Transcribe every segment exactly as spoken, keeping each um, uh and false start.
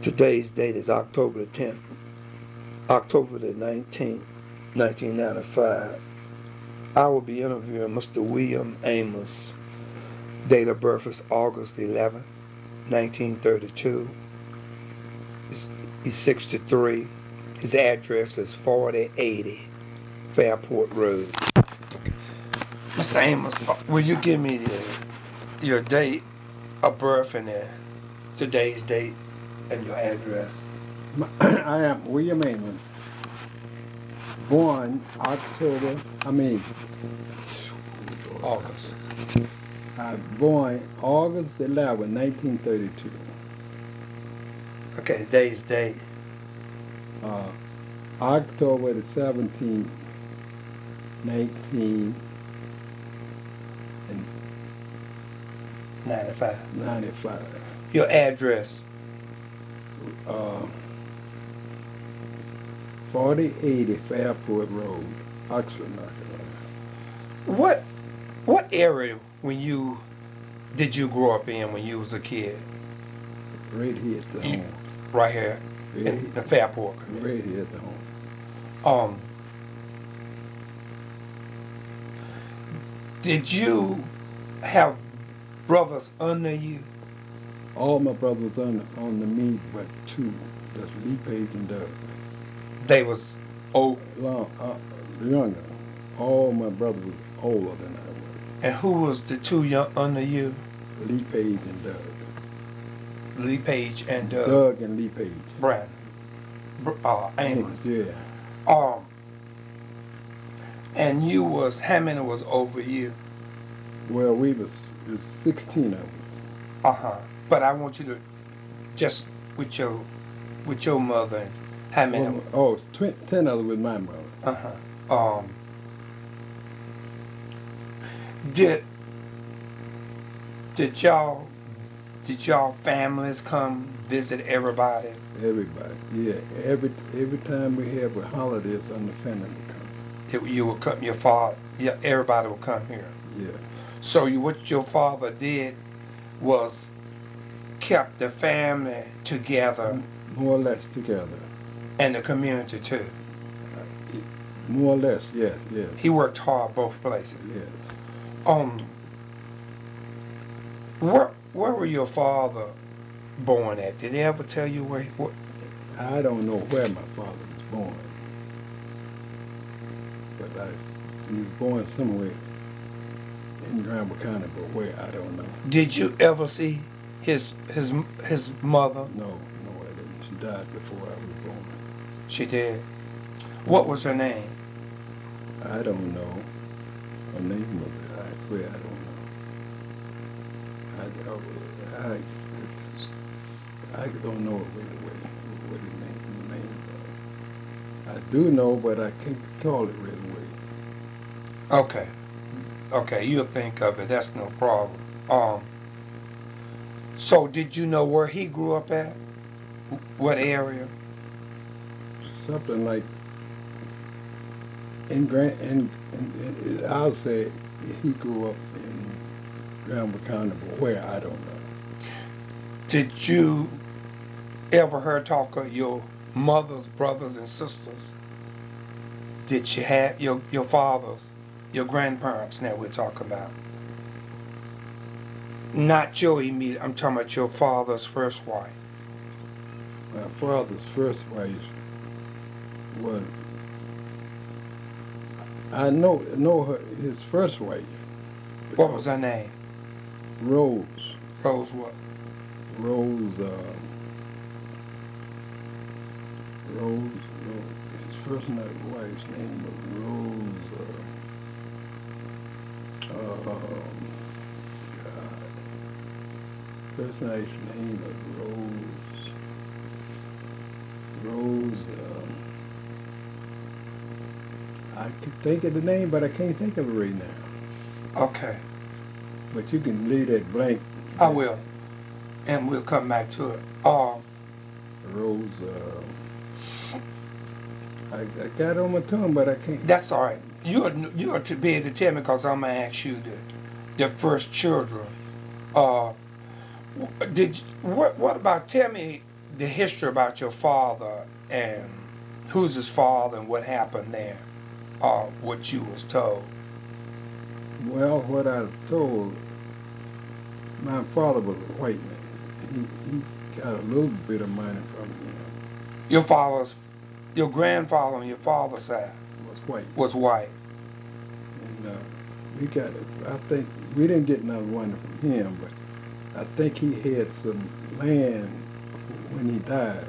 Today's date is October the tenth, October the nineteenth, nineteen ninety-five. I will be interviewing Mister William Amos. Date of birth is August eleventh, nineteen thirty-two. He's, he's sixty-three. His address is forty eighty Fairport Road. Mister Amos, will you give me the, your date of birth and the, today's date and your address? I am William Amos, born October, I mean, August. I born August eleventh, nineteen thirty-two. Okay, today's date. Uh, October the seventeenth, nineteen ninety-five. ninety-five. Your address. Uh, forty eighty Fairport Road, Oxford, North Carolina. What what area when you did you grow up in when you was a kid? Right here at the You- home. Right here Right, in the Fairport community. right here at the home. Um, did you have brothers under you? All my brothers on on the me but two. That's Lee Page and Doug. They was old. Long, uh, younger. All my brothers was older than I was. And who was the two young under you? Lee Page and Doug. Lee Page and uh, Doug and Lee Page. Brandon. Br- Uh, Amos. Yeah. Um, and you was, how many was over you? Well, we was, it was sixteen of us. Uh-huh. But I want you to, just with your, with your mother, and how many? Well, oh, it's tw- ten of us with my mother. Uh-huh. Um, did, did y'all, did y'all families come visit everybody? Everybody. Yeah. Every every time we have a holiday, on the family come. It, you would come, your father, yeah, everybody would come here. Yeah. So you, what your father did was kept the family together More or less together. and the community too. More or less, yes, yes, He worked hard both places. yes. Um, where where were your father born at? Did he ever tell you where? What? I don't know where my father was born, but I, he was born somewhere in Granville County, but where I don't know. Did you ever see his his his mother? No, no, I didn't. She died before I was born. She did. What was her name? I don't know her name of it. I swear I don't know. I, I, it's, I don't know what, what, what his name, the name was. I do know, but I can't call it right away. Okay. Okay, you'll think of it. That's no problem. Um. So, did you know where he grew up at? What area? Something like in Grant, in, in, in I'll say he grew up in Granville County, but where I don't know. Did you ever hear talk of your mother's brothers and sisters? Did she have your your father's, your grandparents? Now we're talking about. Not your immediate. I'm talking about your father's first wife. My father's first wife was, I know know her, his first wife. What was her name? Rose. Rose what? Rose, uh, Rose, no, his first night wife's name was Rose, uh, um, God. First night's name was Rose, Rose, um, I could think of the name, but I can't think of it right now. Okay, But you can leave that blank. I will, and we'll come back to it. Um, Rose, uh, I, I got it on my tongue, but I can't. that's all right. You're you're to be able to tell me because I'm gonna ask you the the first children. Uh, did you, what what about? Tell me the history about your father and who's his father and what happened there, or what you was told. Well, what I was told, my father was a white man. He, he got a little bit of money from him. Your father's, your grandfather on your father's side Was white. was white. And uh, we got, I think, we didn't get another one from him, but I think he had some land when he died.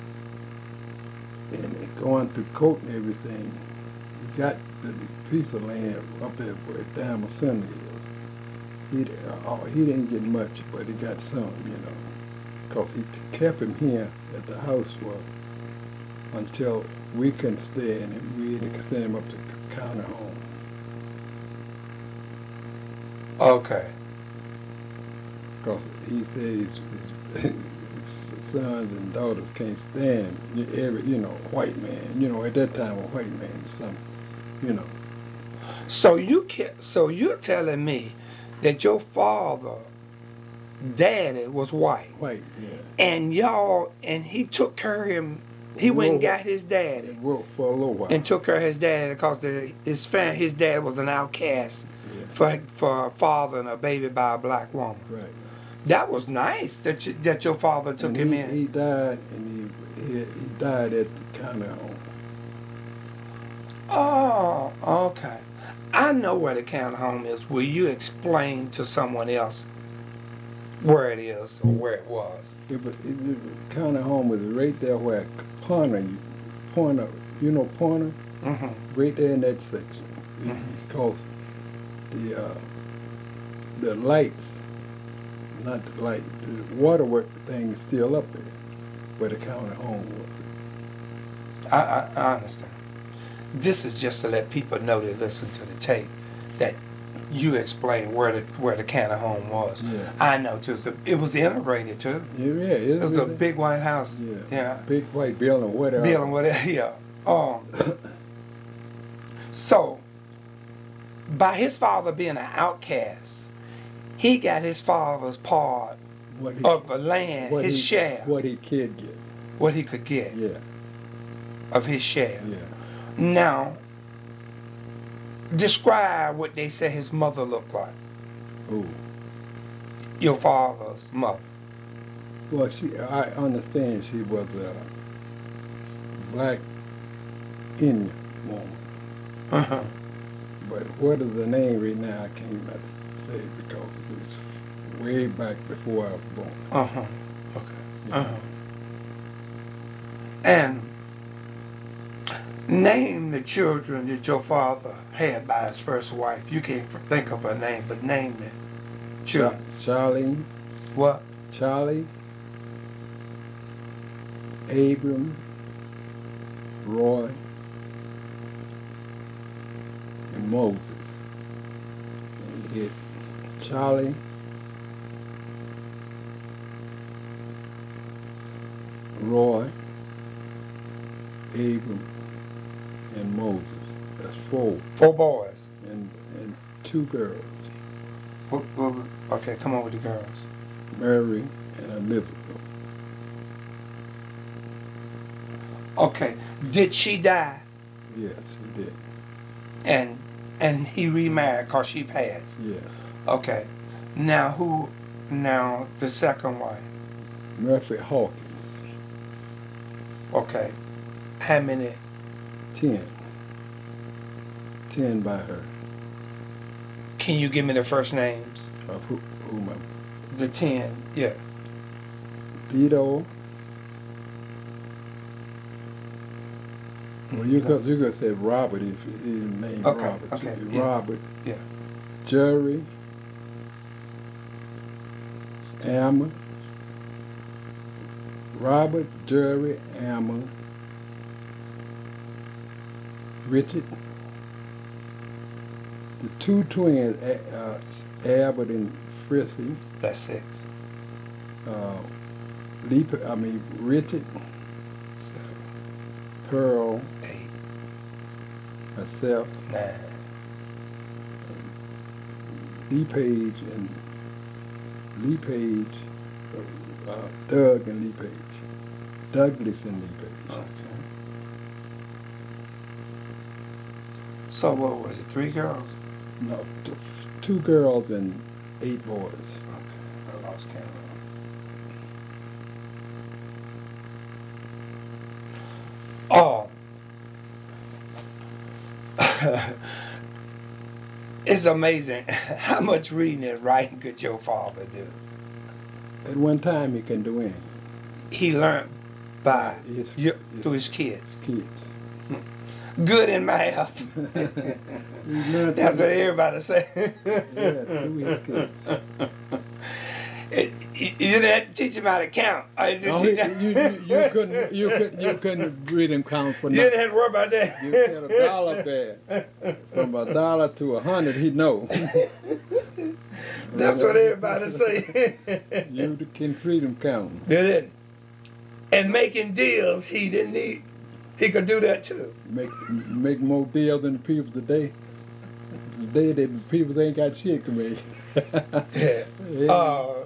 And going through court and everything, he got the piece of land up there where Dam Assembly is. He, uh, he didn't get much, but he got some, you know, because he kept him here at the house for until we couldn't stay in him. We had to send him up to county home. Okay. Because he said his, his, his sons and daughters can't stand every, you know, white man. You know, at that time, a white man is something, you know. So you can, so you're telling me that your father, daddy, was white, White, yeah. and y'all, and he took care of him. He went and got his daddy And worked for a little while. and took care of his daddy because the, his fam, his dad was an outcast Yeah. for for a father and a baby by a black woman. Right. That was nice that you, that your father took And him he, in. He died, and he, he he died at the county home. Oh, okay. I know where the county home is. Will you explain to someone else where it is or where it was? It was, it, it, the county home was right there where Pointer, Pointer, you know Pointer? Mm-hmm. Right there in that section. Mhm. Because the uh, the lights, not the light, the waterwork thing is still up there where the county home was. I, I, I understand. This is just to let people know that listen to the tape that you explain where the where the county home was. Yeah. I know too. It was, it was integrated too. Yeah, yeah. It was a big white house. Yeah. Yeah. Big white building, whatever. Building whatever. Yeah. Um. So, by his father being an outcast, he got his father's part what he, of the land, what his he, share, What he could get. what he could get Yeah. of his share. Yeah. Now, describe what they say his mother looked like. Ooh. Your father's mother. Well, she, I understand she was a black Indian woman. Uh-huh. But what is the name right now, I can't not say because it's way back before I was born. Uh-huh. Okay. Yeah. Uh-huh. And name the children that your father had by his first wife. You can't think of her name, but name the children. Charlie, What? Charlie, Abram, Roy, and Moses. And he had Charlie, Roy, Abram, and Moses. That's four. Four boys. And and two girls, What, what, okay, come on with the girls. Mary and Elizabeth. Okay. Did she die? Yes, she did. And and he remarried because she passed. Yes. Okay. Now who? Now the second wife. Murphy Hawkins, Okay. How many? ten. Ten by her. Can you give me the first names? Of who, whom I- The ten. Yeah. Tito. Well, you could you could say Robert if you didn't name Okay, Robert. okay, You- yeah. Robert. Yeah. Jerry. Alma. Robert, Jerry, Alma. Richard. The two twins, A- uh, Albert and Frissy. That's six. Uh, Lee, I mean Richard, Seven. Pearl, Eight. myself, Nine. Lee Page, and Lee Page, uh, Doug and Lee Page. Douglas Indian Base. Okay. So what was it? Three girls? No, t- two girls and eight boys. Okay, I lost count. Oh, it's amazing how much reading and writing could your father do. At one time, he couldn't do anything. He learned by His, your, his through his kids. kids. Good in math. He learned That's through- what everybody say. Yeah, through his kids. It, you, you didn't have to teach him how to count. I did No, teach he- you, you, you couldn't you couldn't you couldn't read him count for You nothing. didn't have to worry about that. You said a dollar there. From a dollar to a hundred, he'd know. That's what everybody say. You can read him counting. Did it? And making deals, he didn't need. He could do that too. Make make more deals than the people today. Today, the people ain't got shit to make. Yeah. Yeah. Uh,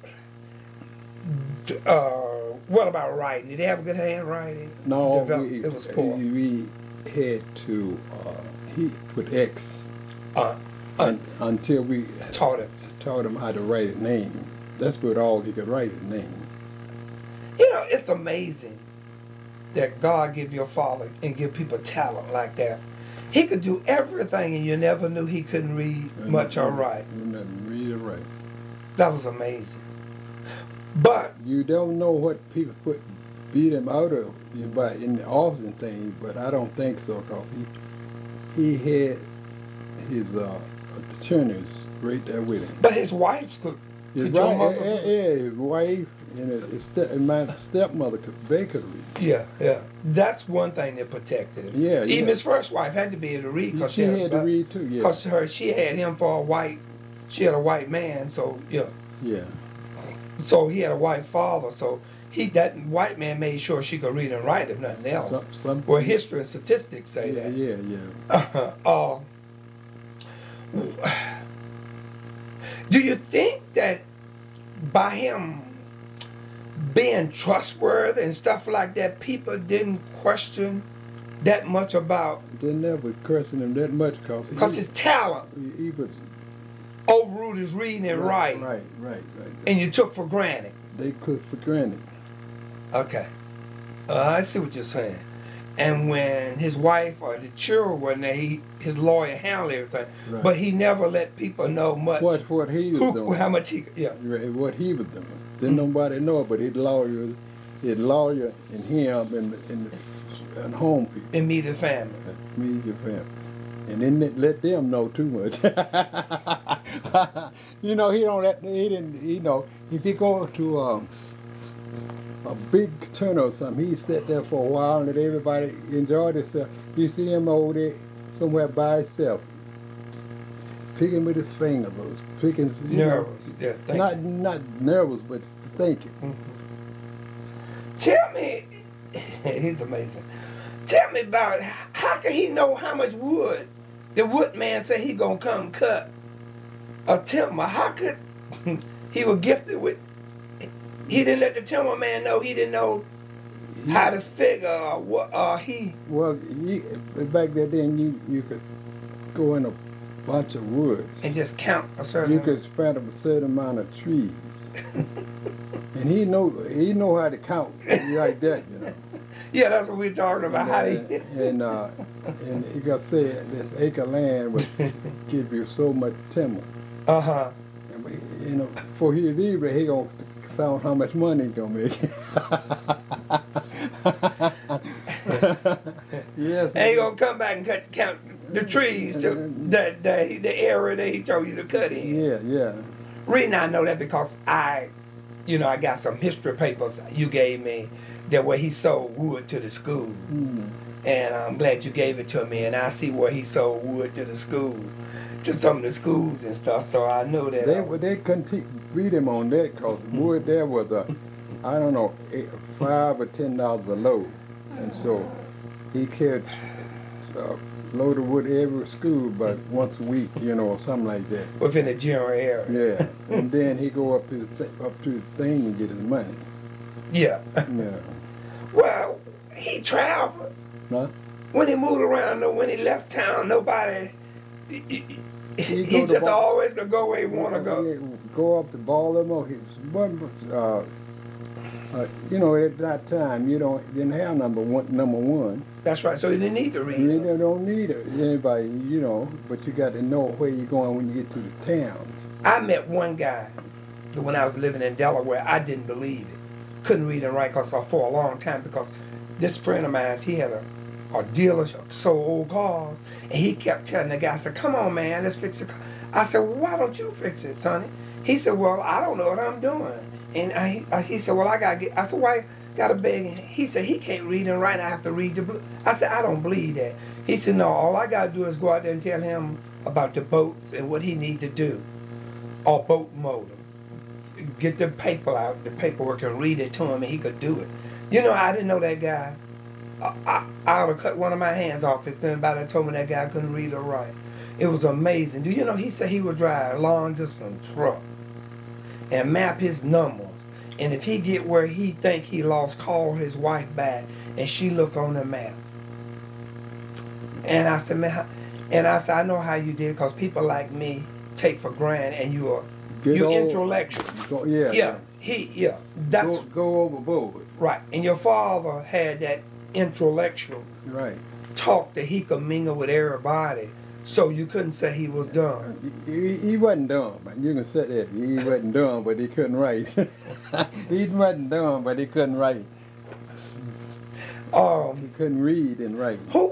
d- uh, what about writing? Did he have a good handwriting? no, Develop- we, it was poor. we had to. Uh, he put X Uh, un, until we taught him. taught him how to write his name. That's what all he could write his name. You know, it's amazing that God give your father and give people talent like that. He could do everything, and you never knew he couldn't read much or write. You never read or write. That was amazing. But You don't know what people put beat him out of you by in the Austin thing, but I don't think so, because he he had his uh, attorneys right there with him. but his wife could. His Could your wife, mother- yeah, yeah, his wife and his, his step, and my stepmother could they could read. Yeah, yeah. That's one thing that protected him. Yeah, Even yeah. his first wife had to be able to read because She had to read too. Yeah, Because her, she had him for a white. She had a white man, so yeah. yeah. So he had a white father, so he that white man made sure she could read and write, if nothing else. Some, some, Well, history and statistics say yeah, that. yeah, yeah. uh, do you think that by him being trustworthy and stuff like that, people didn't question that much about They never cursing him that much because because his talent he, he was overruled his reading and right, writing, right, right, right. and you took for granted. They took for granted. Okay, uh, I see what you're saying. And when his wife or the children were there, he, his lawyer handled everything, Right. but he never let people know much. What what he was Who, doing? how much he? Yeah. Right, what he was doing. Didn't nobody know, but his lawyers, his lawyer and him and and, and home people, Immediate family. me your family, and then they let them know too much. You know, he don't let he didn't. You know, if he go to um, a big turn or something, he sat there for a while and let everybody enjoy themselves. You see him over there somewhere by himself, picking with his fingers, or picking. You know, Nervous. Yeah. Thank not you. not nervous, but thinking. Mhm. Tell me, he's amazing. Tell me about how can he know how much wood the woodman said he gonna come cut a timber? How could he was gifted with? He didn't let the timber man know. He didn't know He- how to figure or what. Uh, he Well, you, back then you you could go in a bunch of woods. and just count a certain. You could spread a certain amount of trees, and he know he know how to count like that, you know. Yeah, that's what we're talking about. How and he? and, uh, and he got said this acre land would give you so much timber. Uh huh. And we, you know, before he leave it, he gonna sound how much money he gonna make. Yes. And he gonna come back and cut count the trees to the the the area that he told you to cut in. Yeah, yeah. Reason I know that because I, you know, I got some history papers you gave me that where he sold wood to the school, Mm. and I'm glad you gave it to me. And I see where he sold wood to the school, to some of the schools and stuff. So I know that. They uh, they couldn't te- beat him on that because wood there was a, I don't know, eight, five or ten dollars a load, and so he carried a load of wood every school, but once a week, you know, or something like that. within the general area. Yeah, and then he go up to the th- up to the thing and get his money. Yeah. Yeah. Well, he traveled. Huh? When he moved around, no, when he left town, nobody. He, he, He he go to just Bal- always gonna go where he want to go. Yeah, go up to Baltimore. He was, uh, uh, you know, at that time, you don't didn't have number one. Number one. That's right. So he didn't need to read. You don't don't need it, anybody, you know, but you got to know where you're going when you get to the towns. I met one guy when I was living in Delaware. I didn't believe it. Couldn't read and write cause, for a long time because this friend of mine, he had a, a dealer sold old cars, and he kept telling the guy, I said, come on, man, let's fix the car. I said, well, why don't you fix it, Sonny? He said, well, I don't know what I'm doing. And I, I, he said, well, I got to get, I said, why got to beg? He said, he can't read and write, I have to read the blue. I said, I don't believe that. He said, no, all I got to do is go out there and tell him about the boats and what he need to do, or boat motor. Get the paper out, the paperwork, and read it to him, and he could do it. You know, I didn't know that guy. I, I, I would have cut one of my hands off if anybody told me that guy couldn't read or write. It was amazing. Do you know, he said he would drive a long-distance truck and map his numbers. And if he get where he think he lost, call his wife back, and she look on the map. And I said, man, how, and I said, I know how you did, because people like me take for granted, and you are Get you're old, intellectual. Go, yeah, Yeah, he, yeah, that's go, go overboard. right. And your father had that intellectual Right. talk that he could mingle with everybody, so you couldn't say he was dumb. He, he wasn't dumb. You can say that. He wasn't dumb, but he couldn't write. He wasn't dumb, but he couldn't write. Um, He couldn't read and write. who?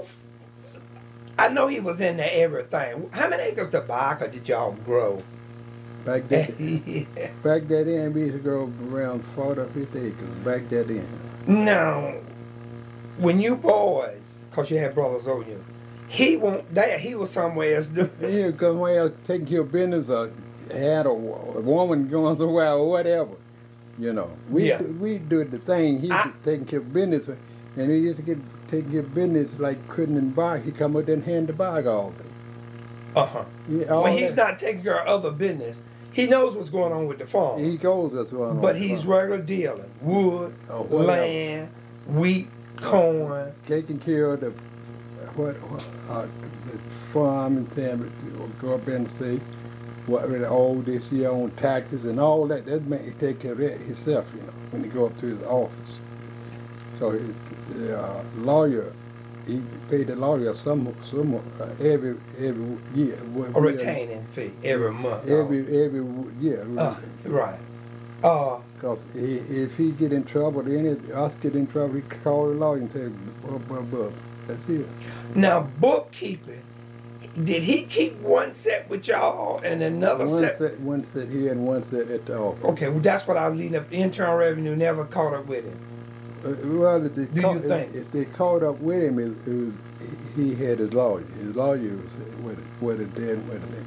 I know he was into everything. How many acres of tobacco did y'all grow? Back then, Yeah. back that in, we used to grow around forty or fifty acres. Back that in. Now, when you boys, cause you had brothers over you, he won't there. He was somewhere else doing. He was somewhere else taking care of business or had a, a woman going somewhere or whatever. You know, we Yeah. do, we do the thing. He I- was taking care of business, and he used to get taking care of business like couldn't and bag. He come up there and hand the bag all day. Uh huh. Yeah, all When he's that. not taking care of other business, he knows what's going on with the farm. He goes as well. But he's regular dealing. Wood, Oh, whatever. land, wheat, corn. taking care of the what uh, the farm and thing. Go up there and say what really all this year on taxes and all that. That man he take care of that himself. You know, when he go up to his office. So his, the uh, lawyer, he paid the lawyer some some uh, every every year. what A we- retaining fee every month. Every every year. Uh, right. Uh, Because if he get in trouble, then if us get in trouble, he call the lawyer and say, bub, bub, bub. That's it. now, bookkeeping. Did he keep one set with y'all and another One set? set, one set here and one set at the office. Okay, well, that's what I was leading up. Internal Revenue never caught up with him. Uh, well, if they, Do caught, you think? if, if they caught up with him, it, it was he had his lawyer. His lawyer was with it, with it, then with it.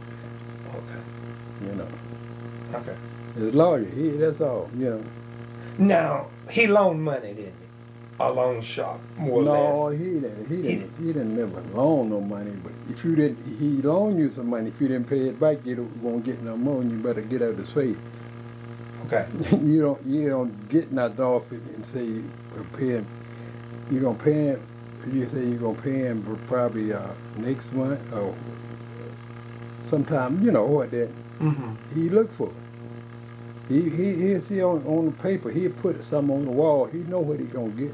Okay. You know, Okay. his lawyer. He that's all. You know. Now, he loaned money, didn't he? A loan shark, more no, or less. he didn't. He didn't. He didn't never loan no money. But if you didn't, he loaned you some money. If you didn't pay it back, you don't, won't get no more. And you better get out of his face. Okay. you don't you don't get nothing off it and say you're paying you're gonna pay him you say you're gonna pay him for probably uh, next month or sometime, you know what that Mm-hmm. he look for. He he he see on, on the paper, he put something on the wall, he know what he gonna get.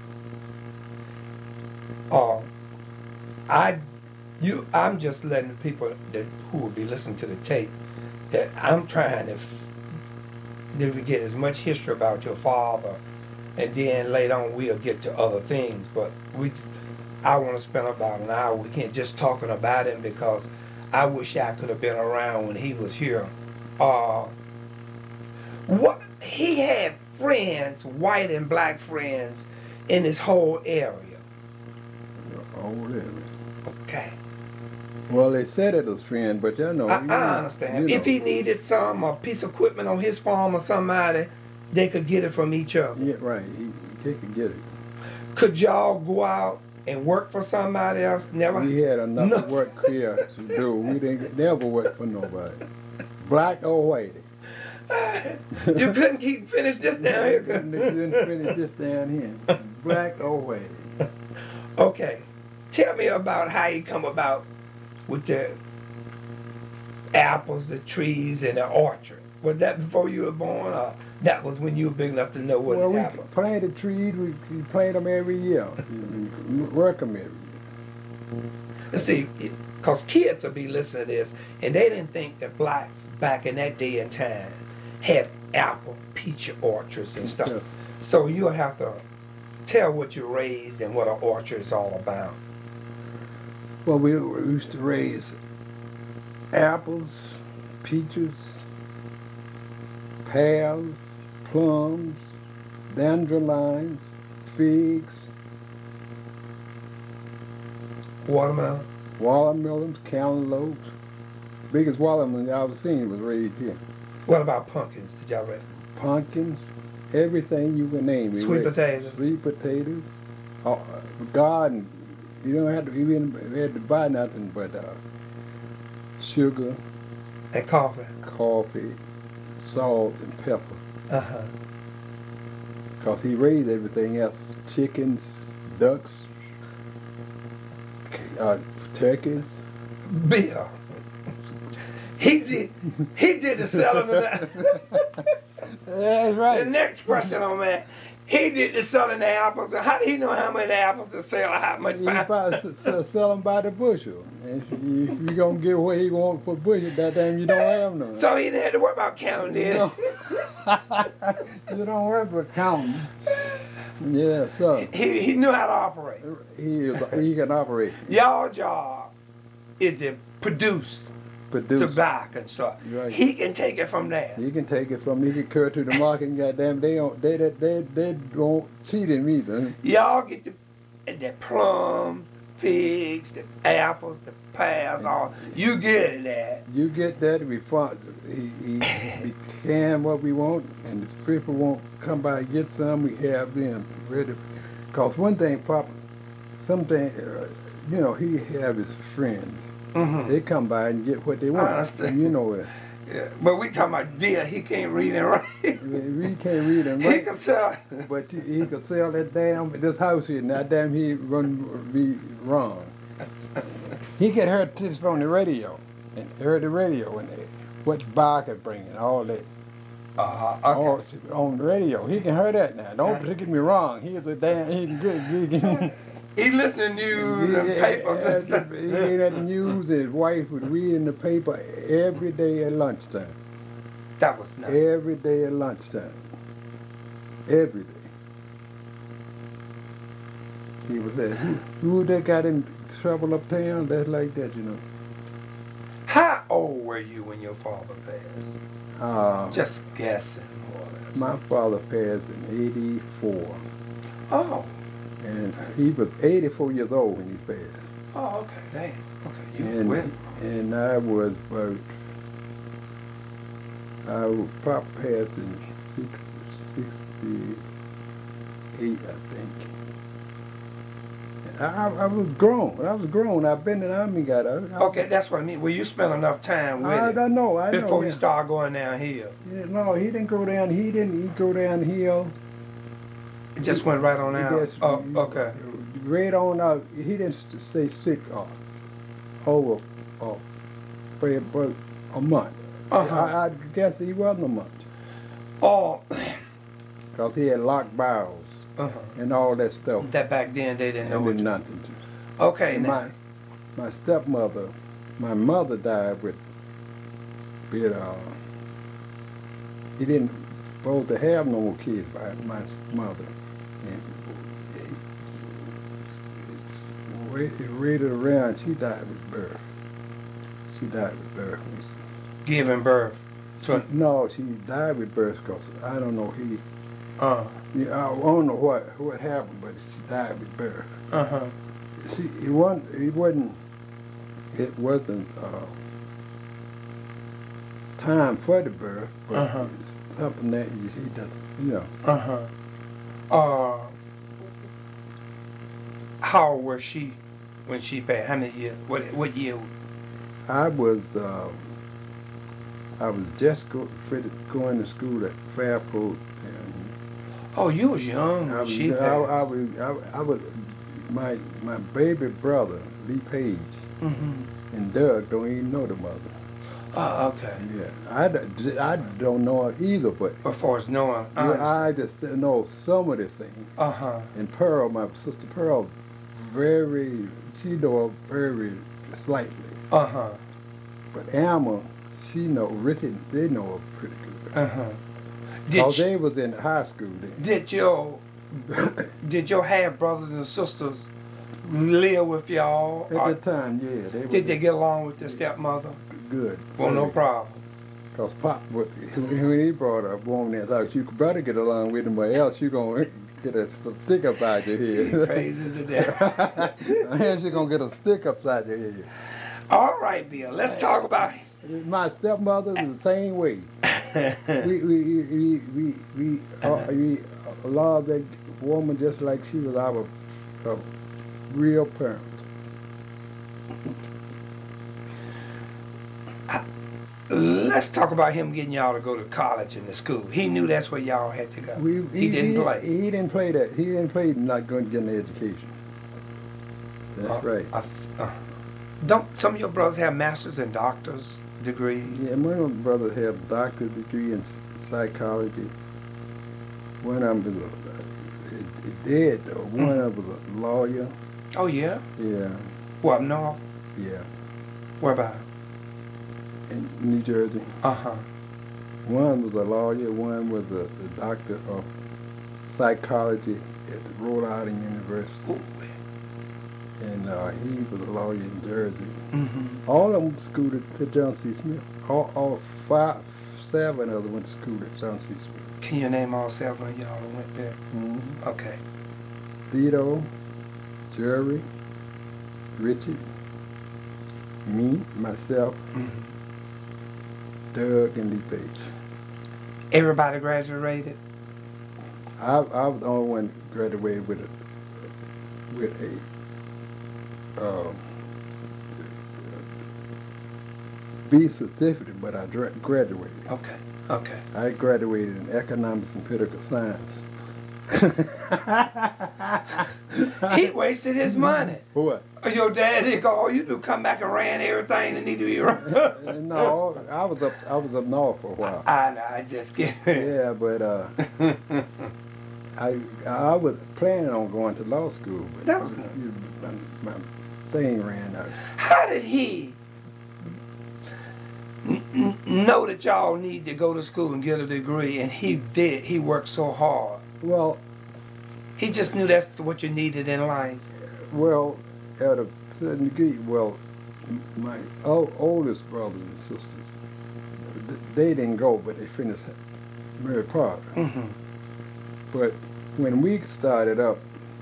Uh, I, you, I'm just letting the people that who will be listening to the tape that I'm trying to, f- that we get as much history about your father, and then later on we'll get to other things. But we, I want to spend about an hour. We can't just talking about him because I wish I could have been around when he was here. Uh, what he had friends, white and black friends, in this whole area. Oh, there. Okay. Well, they said it was friend, but you know. I, you know, I understand. you If know. he needed some a piece of equipment on his farm or somebody, they could get it from each other. Yeah, right. He, he could get it. Could y'all go out and work for somebody else? Never. We had enough No. work here to do. We didn't get, never work for nobody, black or white. You couldn't keep finish this down here. You couldn't finish this down here. Black or white. Okay. Tell me about how you come about with the apples, the trees, and the orchard. Was that before you were born, or that was when you were big enough to know what well, happened? Well, we planted trees. We, we plant them every year. We work them every year. Let's see, because kids will be listening to this, and they didn't think that blacks back in that day and time had apple, peach orchards and stuff. Yeah. So you'll have to tell what you raised and what an orchard is all about. Well, we, we used to raise apples, peaches, pears, plums, dandelions, figs, Watermelon? watermelons, cantaloupes. Biggest watermelon I ever seen was raised here. What about pumpkins? Did y'all raise? Pumpkins, everything you can name. we Sweet raised. potatoes? Sweet potatoes. Oh, garden. You don't have to even had to buy nothing but uh, sugar, And coffee? coffee, salt, and pepper. Uh-huh. Because he raised everything else. Chickens, ducks, uh, turkeys. Bill. He did, he did the selling of that. That's right. The next question on that. He did the selling the apples. And how did he know how many apples to sell or how much? He probably s- s- sell them by the bushel. And if you, if you gonna get what he want for bushel, that time you don't have none. So he didn't have to worry about counting it. No. You don't worry about counting. Yeah, so He, he knew how to operate. he is, he can operate, Y'all job is to produce produce. tobacco and stuff. Right. He can take it from there. He can take it from. He can carry it to the market and goddamn, they don't. They they they, they don't cheat him either. Y'all get the, the plums, figs, the apples, the pears, all. You get that. You get that, we fought. He, he, we can what we want, and if people won't come by and get some, we have them ready. Cause one thing, Papa, something, uh, you know, he have his friends. Mm-hmm. They come by and get what they want. I understand. And you know it. Yeah. But we talking about deer. He can't read and write. We can't read and He write, can sell. but he, he could sell that damn this house here. Now, damn, he run be wrong. He could hear this from the radio, and heard the radio and they, what Bach is bringing, all that. Uh-huh. Oh, Okay. it's on the radio. He can hear that now. Don't get me wrong. He's a damn. He can good. He can. He listen to news and papers and stuff. He ain't at the news. And his wife would read in the paper every day at lunchtime. That was nice. Every day at lunchtime. Every day. He was there. Who, who that got in trouble uptown? That's like that, you know. How old were you when your father passed? Uh, Just guessing. More or less. my father passed in eighty-four. Oh. And he was eighty-four years old when he passed. Oh, okay. Damn. Okay. You And, well. and I was about, I was probably passed in six, sixty-eight, I think. And I, I was grown. I was grown. I've been in the army, got out. I- Okay, that's what I mean. Well, you spent enough time with I, it I know, I know. before yeah. you started going downhill. Yeah, no, he didn't go down. He didn't. He go downhill. It just went right on He out. just- Oh, okay. Right on out. He didn't st- stay sick uh, over uh, for about a month. Uh-huh. I, I guess he wasn't a month. Oh, Because he had locked bowels uh-huh. and all that stuff. That back then they didn't know And what did to nothing. Okay, And now. my, my stepmother, my mother died with, with uh, he didn't supposed to have no more kids by my mother. And it, it rated around, she died with birth. She died with birth. Giving birth. So, No, she died with birth because I don't know, he, uh, yeah, I don't know what, what happened, but she died with birth. uh-huh. See, he wasn't, he wasn't, it wasn't uh, time for the birth, but Uh-huh. it's something that he, he doesn't, you know. Uh-huh. Uh, how old was she when she passed? How many years? What what year? I was, uh, I was just go, fit- going to school at Fairport. And Oh, you was young I when was, she I, passed. I, was, I, I was, my my baby brother, Lee Page, Mm-hmm. and Doug don't even know the mother. Oh, okay. Yeah, I, d- I don't know her either, but As far as knowing, I yeah, understand. I just know some of the things. Uh-huh. And Pearl, my sister Pearl, very, she know her very slightly. Uh-huh. But Alma, she know, Richard, they know her pretty good. Uh-huh. Because Did, they was in high school then. did your did your half brothers and sisters live with y'all? At Or the time, yeah. They did was they get along with their stepmother? good. Well, no problem. Because Pop, when he brought a woman in, thought you better get along with him, or else you're going to get a stick upside your head. Praises to that. Else you're going to get a stick upside your head. All right, Bill. Let's talk about. My stepmother was the same way. we we we we we, we, uh, we loved that woman just like she was our uh, real parent. Let's talk about him getting y'all to go to college and to school. He knew that's where y'all had to go. We, he, he didn't he, play. He didn't play that. He didn't play not going to get an education. That's Uh, right. Uh, uh, don't some of your brothers have masters and doctors degrees? Yeah, my other brothers have a doctor's degree in psychology. One of them was a, it, it did though. One of them was a lawyer. Oh yeah. Yeah, What up north? yeah, Where about? in New Jersey. Uh huh. One was a lawyer. One was a, a doctor of psychology at Rhode Island University. And uh, he was a lawyer in Jersey. Mm-hmm. All of them schooled at, at John C. Smith. All, all five, seven of them went to school at John C. Smith. Can you name all seven of y'all that went there? Mm-hmm. Okay. Theodore, Jerry, Richard, me, myself, Mm-hmm. Doug, and Lee Page. Everybody graduated. I, I was the only one graduated with a with a um, B certificate, but I dra- graduated. Okay. Okay. I graduated in economics and political science. He wasted his money. What? Your dad didn't go, oh, you do come back and ran everything that need to be run. No, I was up. I was up north for a while. I know, I just get Yeah, but uh, I I was planning on going to law school, but That was nice. my, my thing ran out. How did he n- n- know that y'all need to go to school and get a degree, and he did? He worked so hard. Well, He just knew that's what you needed in life. well, at a certain degree, well, m- my o- oldest brothers and sisters, th- they didn't go, but they finished Mary Potter. Mm-hmm. But when we started up,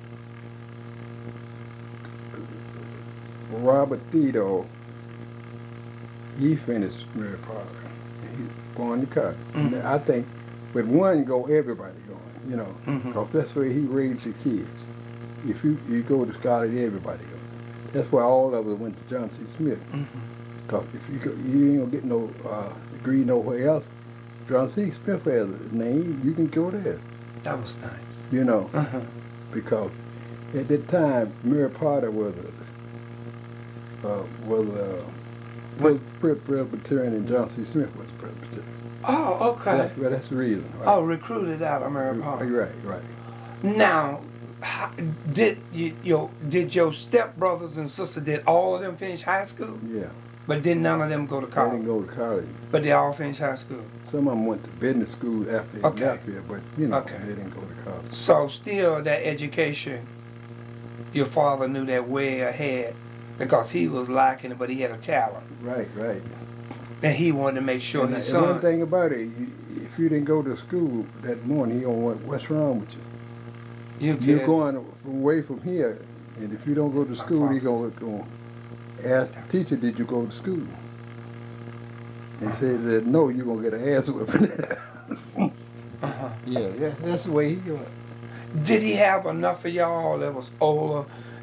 Robert Theodore, he finished Mary Potter. He's going to college. Mhm. And I think with one go, everybody going, you know, Mhm. because that's where he raised the kids. If you, you go to college, everybody goes. That's why all of us went to John C. Smith. Mm-hmm. Because if you go, you ain't gonna get no uh, degree nowhere else. John C. Smith has a name. You can go there. That was nice. You know, Uh-huh. because at that time Mary Potter was a uh, was a was Presbyterian and John C. Smith was Presbyterian. Oh, okay. That's, well, that's the reason. Right? Oh, recruited out of Mary Potter. Right, right. Now, how, did you, your did your stepbrothers and sister, did all of them finish high school? Yeah. But did none of them go to They college? didn't go to college. But they all finished high school. Some of them went to business school after they Okay. got here, but you know, Okay. they didn't go to college. So still that education, your father knew that way ahead because he was lacking it, but he had a talent. Right, right. And he wanted to make sure And, his and one sons... thing about it, you, if you didn't go to school that morning, he gonna want, what's wrong with you? You You're kid. going away from here, and if you don't go to school, he's gonna, gonna ask the teacher, "Did you go to school?" And say that no, you're gonna get an ass whipping. Uh-huh. Yeah, yeah, that's the way he was. Did he have enough of y'all that was older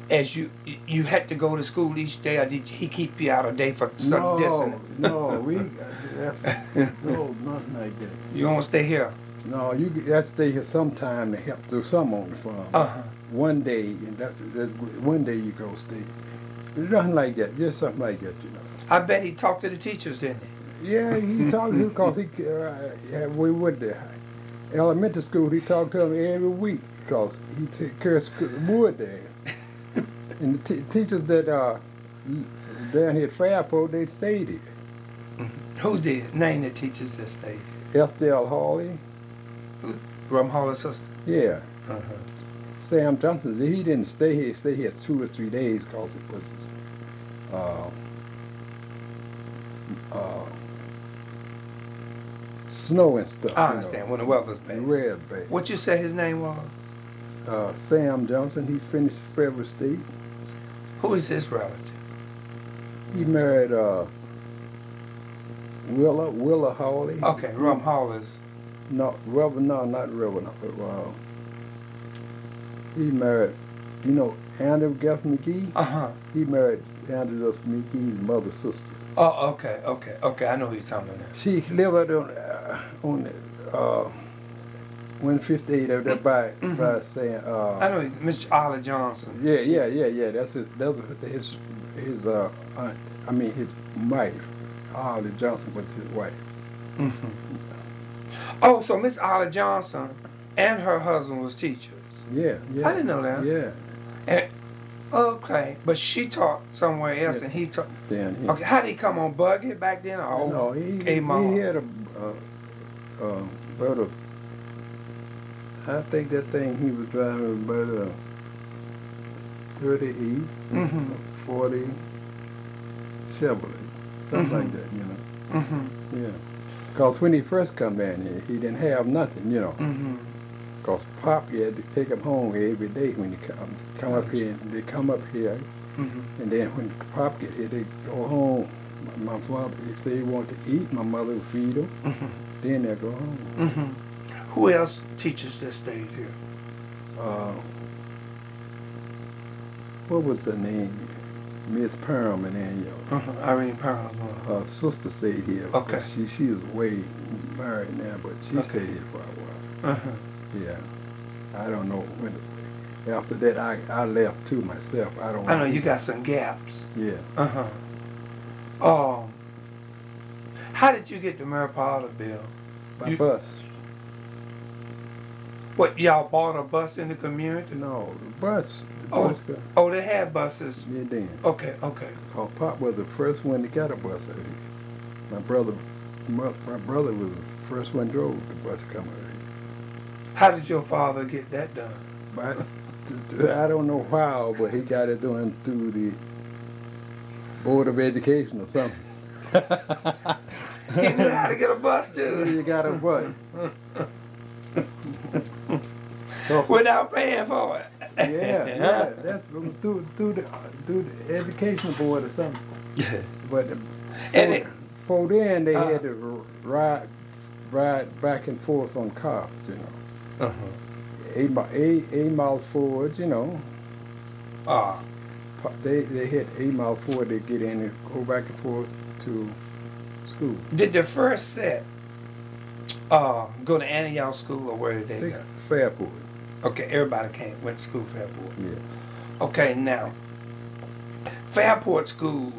as you you had to go to school each day, or did he keep you out a day for some No, distance? no, we that's, no, nothing like that. You don't stay here. No, you got to stay here sometime to help do something on the farm. Uh huh. One day, and that, that one day you go stay. Nothing like that. Just something like that, you know. I bet he talked to the teachers, didn't he? Yeah, he talked to because he uh, yeah, we went to elementary school. He talked to them every week because he took care of school, wood there. And the t- teachers that uh, down here at Fairport, they stayed here. Mm-hmm. Who did? Name the teachers that stayed here. Estelle Hawley. Rum Hawley's sister? Yeah. Uh-huh. Sam Johnson, he didn't stay here. He stayed here two or three days because it was uh, uh, snow and stuff. I understand, know. When the weather's bad. Red bad. What you say his name was? Uh, Sam Johnson. He finished Federal State. Who is his relative? He married uh, Willa Willa Hawley. Okay, Rum Hawley's. No, Reverend, no, not Reverend. Uh, he married, you know, Andrew Guff McGee. Uh huh. He married Andrew Guff McGee's mother's sister. Oh, okay, okay, okay. I know who you're talking about. She lived on uh, on the uh, one fifty-eight over there by mm-hmm. by saying. Uh, I know he's Mister Ollie Johnson. Yeah, yeah, yeah, yeah. That's his. That's his. His. Uh, aunt, I mean, his wife. Ollie Johnson was his wife. Mm-hmm. Oh, so Miss Ollie Johnson and her husband was teachers. Yeah, yeah. I didn't know that. Yeah. And, okay, but she taught somewhere else, yeah. And he taught. Down here. Okay, how did he come on buggy back then? Or no, he, he, he had a uh, uh, about a. I think that thing he was driving about a thirty-eight, mm-hmm. forty Chevrolet, something mm-hmm. like that, you know. Mm-hmm. Yeah. Because when he first come down here, he didn't have nothing, you know. Because mm-hmm. Pop, he had to take him home every day when he come come up here. They come up here, mm-hmm. and then when Pop get here, they go home. My, my father, if they want to eat, my mother would feed them. Mm-hmm. Then they go home. Mm-hmm. Who else teaches that stayed here? Uh, what was her name? Miss Perlman and your uh-huh. Irene Perlman. Her sister stayed here. Okay. She she is way married now, but she okay. stayed here for a while. Uh-huh. Yeah. I don't know when. After that, I I left too myself. I don't. I know you got some gaps. Yeah. Uh huh. Um. How did you get to Mariposa, Bill? By you, bus. What, y'all bought a bus in the community? No, the bus. The oh, bus got, oh, they had buses. Yeah, then. Okay, okay. Oh, Pop was the first one to get a bus out here. My brother, my, my brother was the first one drove the bus coming out here. How did your father get that done? But, I don't know how, but he got it done through the Board of Education or something. He knew how to get a bus too. You got a bus. Without paying for it. Yeah, yeah, that's through through the through the education board or something. But the, and it, before then, they uh, had to ride ride back and forth on cars, you know. Uh-huh. Eight mile, eight, eight mile forwards, you know. Ah. Uh, they they had eight mile forward. They get in and go back and forth to school. Did the first set uh, go to Antioch School, or where did they, they go? Fairport. Okay, everybody came went to school Fairport. Yeah. Okay, now Fairport School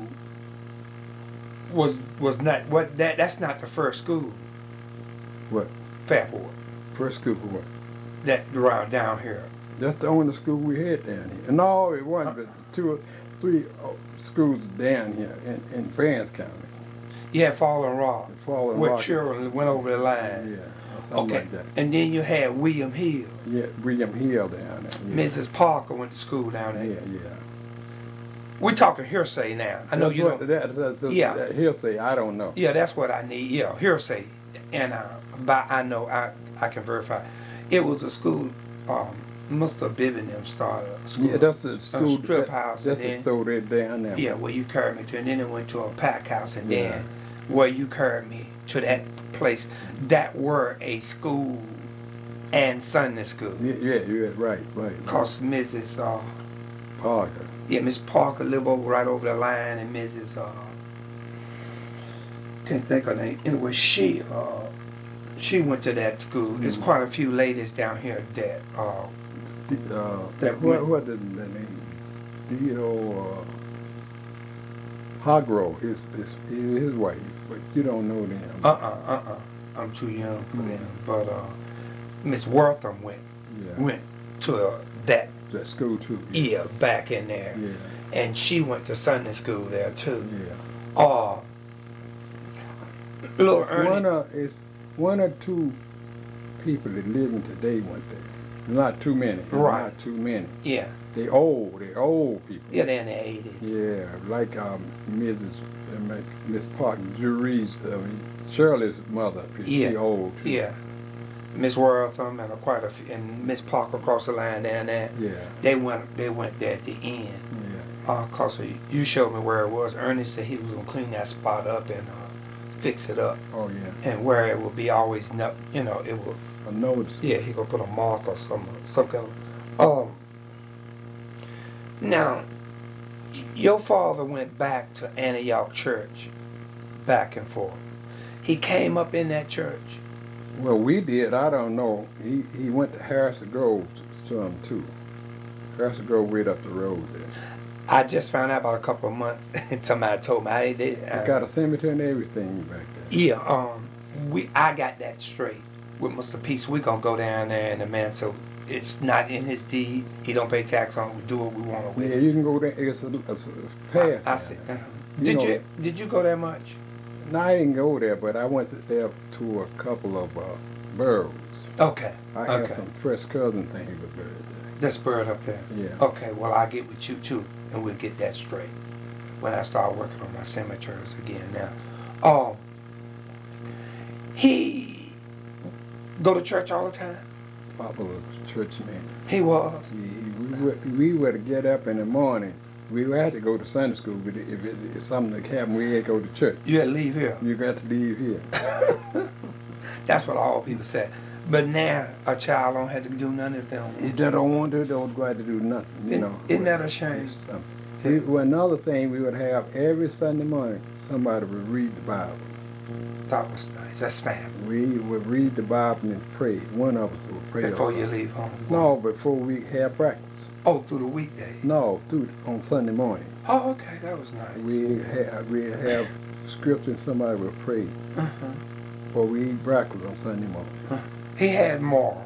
was was not what that that's not the first school. What? Fairport. First school for what? That around down here. That's the only school we had down here. No, it wasn't, but two or three schools down here in, in Vance County. You had Fallen Rock. Fallen where Rock. children went over the line. Yeah. Okay. Like that. And then you had William Hill. Yeah, William Hill down there. Yeah. Missus Parker went to school down there. Yeah, yeah. We're talking hearsay now. I know that's you what, don't. That, that's, that's, yeah. That hearsay, I don't know. Yeah, that's what I need. Yeah, hearsay. And uh, but I know I I can verify. It was a school. Um, Mister Bibb and them started a school. Yeah, that's the school. A strip that, house. That's and the then, store there down there. Yeah, where you carried me to, and then it went to a pack house, and yeah. then where you carried me to that place that were a school and Sunday school. Yeah, yeah, yeah, right, right. Cause Missus Uh, Parker. Yeah, Miss Parker live over right over the line, and Missus Uh, can't think of her name. Anyway, she uh, she went to that school. There's Mhm. quite a few ladies down here that uh, Uh, That what, went- what is the name? D O uh, Hargrove, his, his his wife, but you don't know them. uh uh uh uh. I'm too young for Mhm. them. But uh, Miss Wortham went Yeah, went to uh, that that school too. year back in there, Yeah, and she went to Sunday school there too. yeah. Uh, little One Ernie. or it's one or two people that living today went there. Not too many. Right. Not too many. Yeah, They old. They old people. yeah, they're in the eighties. Yeah, like um, Missus uh, Mc- Miss Park, Jerry's, I mean, Shirley's mother. She Yeah. old too. Yeah. Miss Wortham and uh, quite a few, and Miss Parker across the line down there. Yeah. They went. They went there at the end. Yeah. Uh, cause you showed me where it was. Ernest said he was gonna clean that spot up and uh, fix it up, Oh yeah. and where it will be always, no, you know, it will. I noticed. Yeah, he gonna put a mark or some some kind of. Um. Now, y- your father went back to Antioch Church, back and forth. He came up in that church. Well, we did. I don't know. He he went to Harrison Grove some too. Harrison Grove right up the road there. I just found out about a couple of months, and somebody told me I did. They got a cemetery and everything back there. Yeah, um, we I got that straight with Mister Peace. We gonna go down there, and the man, so it's not in his deed. He don't pay tax on it. We do what we want to with Yeah, it. you can go there. It's a, it's a path. I, I down see. there. Uh-huh. You Did know- you did you go there much? No, I didn't go there, but I went to there to a couple of uh, burials. Okay. I had Okay. some first cousin thing he was buried That's bird up there. there. Yeah. Okay. Well, I'll get with you too, and we'll get that straight when I start working on my cemeteries again. Now, um, he go to church all the time. Papa was a church man. He was. He, we, would, we were to get up in the morning. We had to go to Sunday school, but if, it, if something happened, we had to go to church. You had to leave here. You got to leave here. That's what all people say. But now a child don't have to do none of them. If they don't want to, don't go out to do nothing, you Isn't- know. isn't that a shame? It's something. We, well, another thing we would have every Sunday morning, somebody would read the Bible. That was nice. That's family. We would read the Bible and pray. One of us would pray. Before or you something. leave home. No, before we have practice. Oh, through the weekday. No, through on Sunday morning. Oh, okay. That was nice. We have we have scripture and somebody would pray Uh-huh. before we eat breakfast on Sunday morning. He had morals.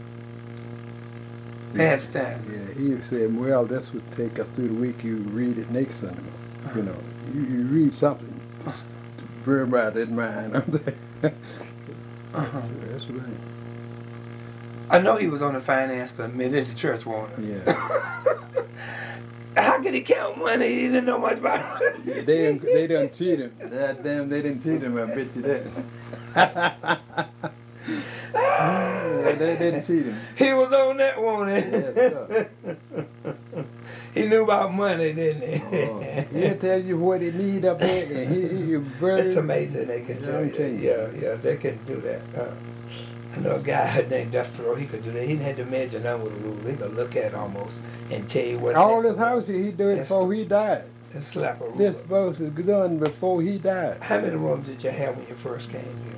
He had standards. Yeah, he said, well, this would take us through the week. You read it next Sunday morning. You know, you, you read something to bear about in mind. Uh-huh. That's right. I know he was on the finance committee at the church, wasn't he? Yeah. How could he count money? He didn't know much about it. they didn't, they didn't cheat him. God damn, they didn't cheat him. I bet you that. Yeah, they didn't cheat him. He was on that one. Yes, sir. He knew about money, didn't he? Oh, he'll tell you what he need up there, and he, he, he very. It's amazing they can Yeah, tell I'm you. telling you. Yeah, yeah, they can do that. Uh, I know a guy named Destro, he could do that. He didn't have to measure none with a rule. He could look at it almost and tell you what. All his house he do it Yes. before he died. And slap a rule. This supposed was done before he died. How many rooms did you have when you first came here?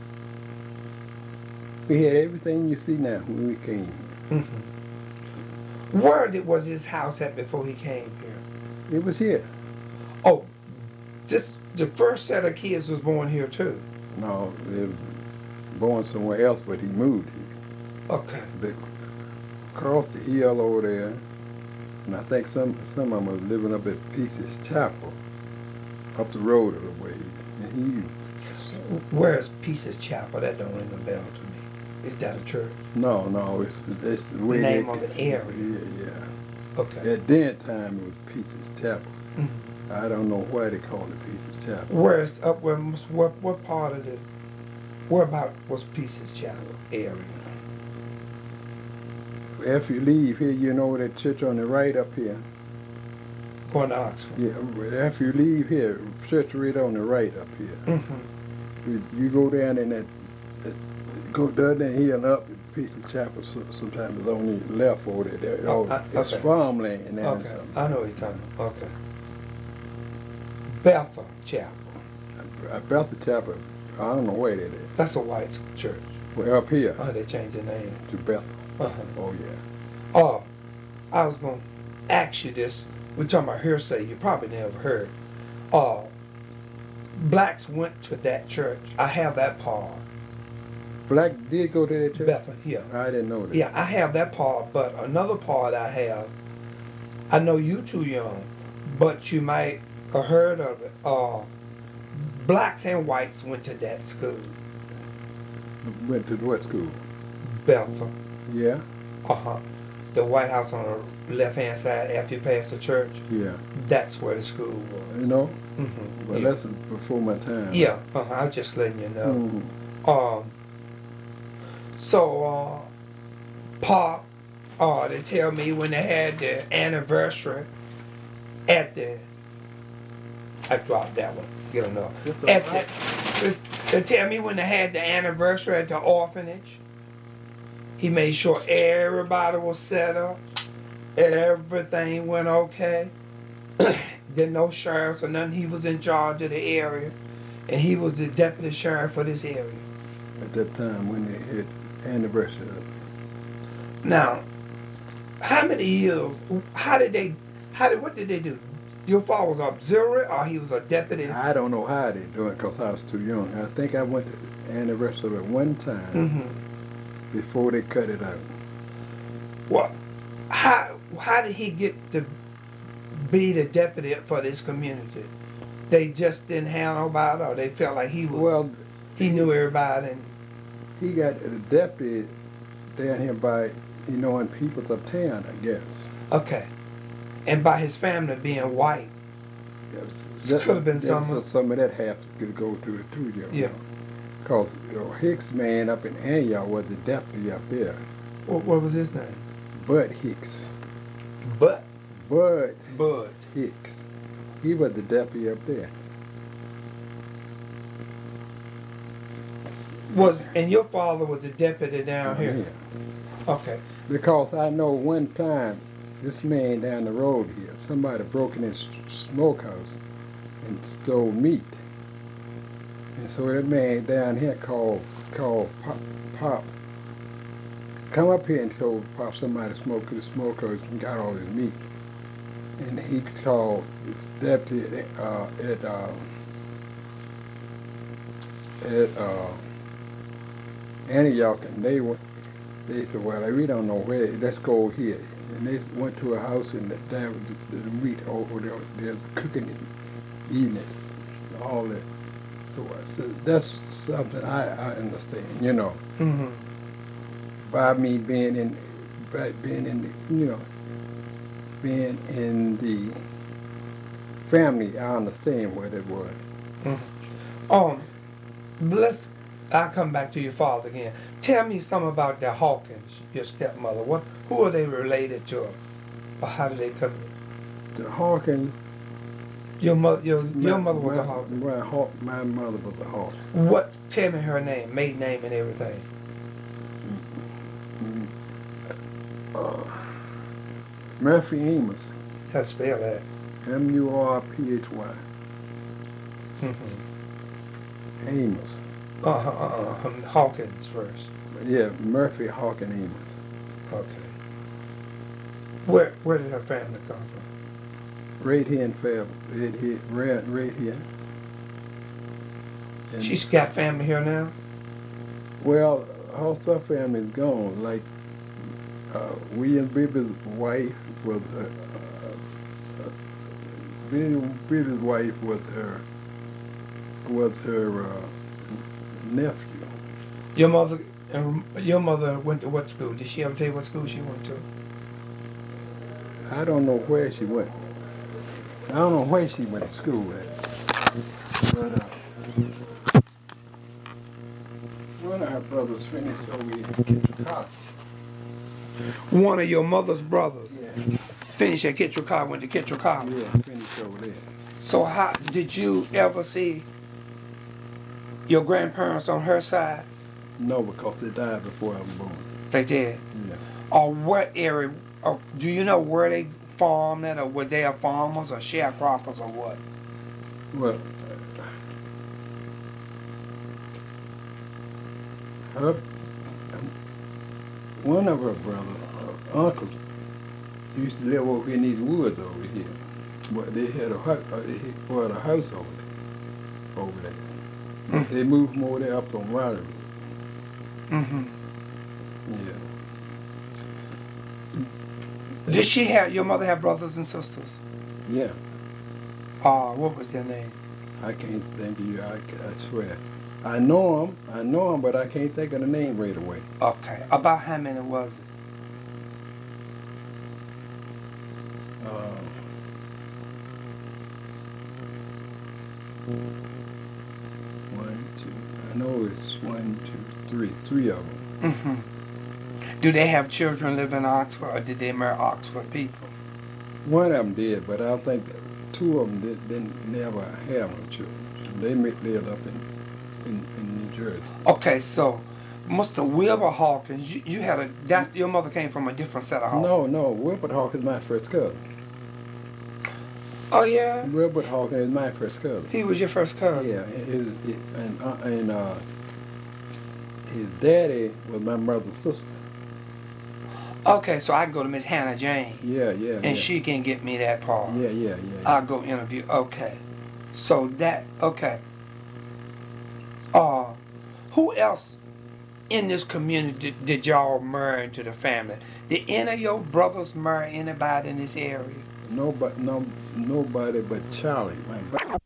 We had everything you see now when we came. Mm-hmm. Where did, was his house at before he came here? It was here. Oh, this the first set of kids was born here too. No, they was born somewhere else, but he moved here. Okay. They crossed the hill over there, and I think some some of them was living up at Pieces Chapel, up the road a little way. And Where's Pieces Chapel? That don't ring a bell to me. Is that a church? he, no, no, it's it's the way name they, of an area. Yeah, yeah. Okay. At that time, it was Pieces Chapel. Mhm. I don't know why they called it Pieces Chapel. Where's up where? What what part of the? Where about was Pieces Chapel area? After you leave here, you know that church on the right up here. Going to Oxford. Yeah, after you leave here, church right on the right up here. Mm-hmm. You, you go down in that, that go down there here and up and pick the chapel. So, sometimes it's only left over there. there Oh, oh, I- it's okay. farmland now. Okay, I know what you're talking about. Okay. Bethel Chapel. I built the chapel. I don't know where that is. That's a white church. Well, up here Oh, they changed the name. to Bethel. Uh-huh. Oh yeah. Oh, I was going to ask you this. We're talking about hearsay. You probably never heard. Uh, blacks went to that church. I have that part. Black did go to that church. Bethel, yeah. I didn't know that. Yeah, I have that part, but another part I have, I know you too young, but you might have heard of it. Uh, blacks and whites went to that school, Went to what school? Bethel. Yeah. Uh-huh. The White House on the left-hand side after you pass the church, Yeah. that's where the school was. You know. Mm-hmm. Well, yeah. that's before my time. Yeah, uh-huh. I was just letting you know. Mhm. Um, so, uh, Pop, uh, they tell me when they had the anniversary at the, I dropped that one, get enough. That's all At right. the, they, they tell me when they had the anniversary at the orphanage, he made sure everybody was set up, everything went okay. Didn't no sheriffs or nothing, he was in charge of the area, and he was the deputy sheriff for this area. At that time when they had anniversary of it. Now, how many years? How did they? How did? What did they do? Your father was auxiliary, or he was a deputy? I don't know how they do it because I was too young. I think I went to the anniversary of it one time Mm-hmm. before they cut it out. What? How? How did he get to be the deputy for this community? They just didn't have nobody, or they felt like he was. Well, he knew everybody. And, he got a deputy down here by, you know, in Peoples Uptown, I guess. okay. And by his family being white. That Could have been that's some- so- some of that has to go to it too, you know. Yeah. Because you know, Hicks man up in Antioch was the deputy up there. What, what was his name? Bud Hicks. Bud. Bud Bud. Hicks. He was the deputy up there. Was and your father was the deputy down here. Yeah. Okay. Because I know one time, this man down the road here, somebody broke in his smokehouse and stole meat. And so that man down here called called Pop, Pop come up here and told Pop somebody smoked his smokehouse and got all his meat. And he called his deputy at, uh, at, uh, at uh, Antioch, and they went. They said, "Well, we don't know where. Let's go here." And they went to a house, and there was the, the meat over there. There's cooking it, eating it, all that. So I said, that's something I, I understand, you know. Mm-hmm. By me being in, by being in, the, you know, being in the family, I understand what it was. Mm-hmm. Um, let's. I'll come back to your father again. Tell me something about the Hawkins, your stepmother. What? Who are they related to, or how did they come? The Hawkins. Your mother. Your your my- mother was my, a Hawkins. My, Haw- my mother was a Hawkins. What? Tell me her name, maiden name, and everything. Uh, Murphy Amos. How to spell that? M U R P H Y. Mm-hmm. Amos. Uh, uh, uh, uh, Hawkins first. Yeah, Murphy Hawkins Amos. Okay. Where Where did her family come from? Right here in Fab. Right here. Right, right here. And, She's got family here now. well, all her family's gone. Like uh, William Bibby's wife was her. Uh, uh, William Bibby's wife was her. Was her uh, nephew. Your mother. Um, your mother went to what school? Did she ever tell you what school she went to? I don't know where she went. I don't know where she went to school at. But uh, one of her brothers finished over here in Kitchener College. One of your mother's brothers Yeah. finished at Kitchener College, went to Kitchener College. Yeah, finished over there. So how did you ever see your grandparents on her side? No, because they died before I was born. They did. Yeah. Or what area? Or do you know where they farmed at, or were they farmers or sharecroppers or what? Well, uh, her, one of her brothers, uh, uncles, used to live over in these woods over here. But they had a hut, uh, they had a house over there. Over there. Mm. They moved from over there up on Riley Road. Mm-hmm. Yeah. Did she have, your mother have brothers and sisters? Yeah. Uh, what was their name? I can't think of you, I, I swear. I know them, I know them, but I can't think of the name right away. Okay. About how many was it? Uh, one, two, I know it's one, two, three, three of them. Mm-hmm. Do they have children live in Oxford, or did they marry Oxford people? One of them did, but I think that two of them did, didn't never have no children. They may live up in, in, in New Jersey. Okay, so Mister Wilbur Hawkins, you, you had a, that's, your mother came from a different set of Hawkins. No, no, Wilbert Hawkins is my first cousin. Oh, yeah? Wilbert Hawkins is my first cousin. He was your first cousin? Yeah, his, his, and, uh, and uh, his daddy was my mother's sister. Okay, so I can go to Miss Hannah Jane. Yeah, yeah, And yeah. she can get me that part. Yeah, yeah, yeah. yeah. I'll go interview. Okay. So that, okay. Uh, who else in this community did, did y'all marry into the family? Did any of your brothers marry anybody in this area? Nobody, no, nobody but Charlie, my brother.